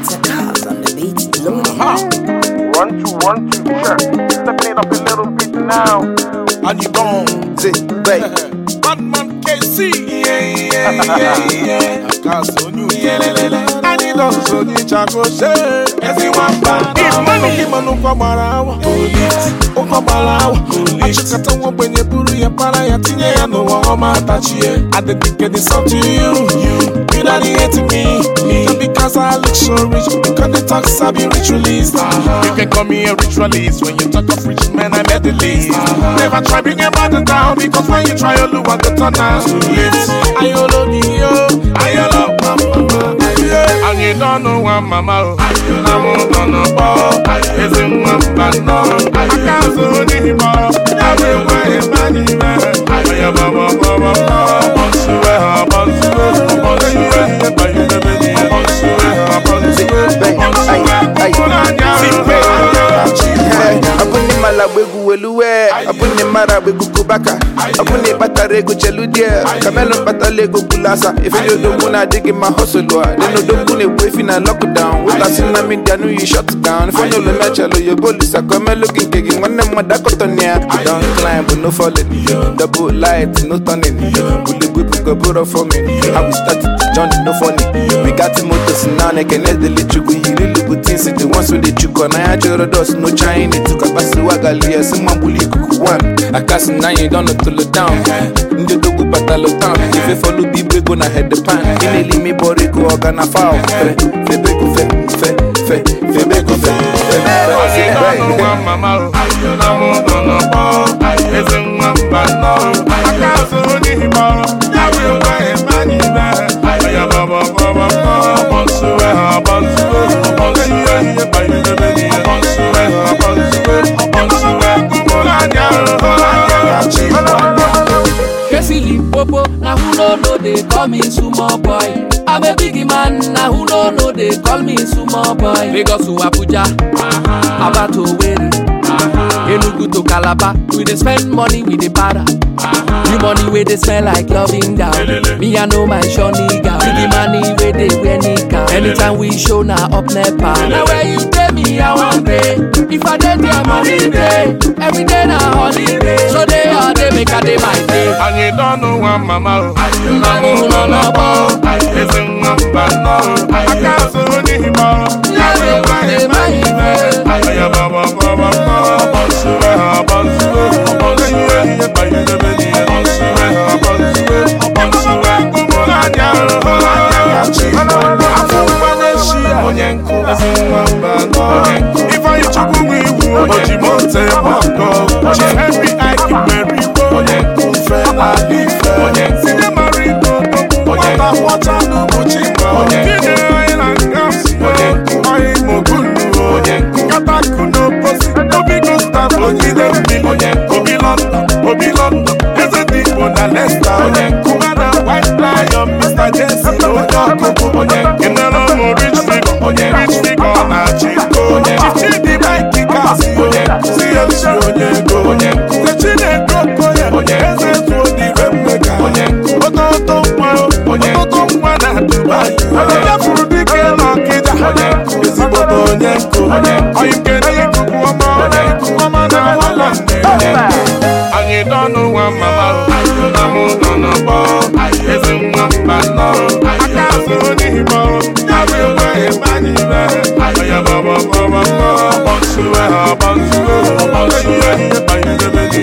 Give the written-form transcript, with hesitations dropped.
Cars on the beat, loading. 1 2 1 2 check. Stepping it up a little bit now. And you gone, say, babe. Batman KC, yeah. I can't on you, I need us on you, Chaco, say, everyone bad. If man, Ukamara, I just got to when you put your Parayatina, no one Matachi. I dedicate this song to you. You not hate me, just because I look so rich. Because the talks I be ritualist. You can call me a ritualist. When you talk of rich men, I'm at the least. Never try bring your mother down, because when you try, you look at the turn out. Ayolo Dio, Ayolo Mama, and you don't know what Mama. I'm on the ball, it's in one banana. I can't do anymore. Everywhere, man. I am a Abuni mara begu kubaka, abuni batarego cheludia, kamelo batalego kulasa. If you don't wanna dig in my hustle, then no don't wanna wait in a lockdown. With us in the media, you shut down. If you know the match, your police are coming looking kicking one of my dakotonia. Don't climb, but no falling. Double light, no turning. Bully whip go put up for me. How we started to join, no funny. We got the motors now, I can let the little go. You really good things, the ones with the chuko. I had your doors, no China to Kabasiwagalia, some bully kuku one. I cast now you don't know to look down. In the dogu batalo town. If you follow the big on, I had the pan. In the me body go organ a foul. Febeko mama. Popo, now who don't know they call me Sumo boy. I'm a biggie man, now who don't know they call me Sumo boy. Lagos to Abuja, Abato Weri, Enugu to Calabar. We dey spend money with the para. The money where they smell like loving down. Me I know my Shawnee gal. Biggie money where they wear nika. Anytime we show now up Nepal. Now where you pay me I want pay. If I did their money day, every day na holiday. So they all day make a day my day. And you don't know what mama. I can't so anymore. If I chuku we would monte bako, she happy I can marry one. Fella live, see the marino, what I know, Mochima, Island gas, I'm Mogulu, Katakuno, Posi, Obigo staff, Obi London, there's a deep one that let's start, Kumana, White Lion, Mr. Jesse, in the long rich figure, Chico, Chichi, like Kikasi, see a show, the Chile, and you don't know what mama. I'm on the ball. It's in one banana. I can't so anymore. I will wear a money. I am a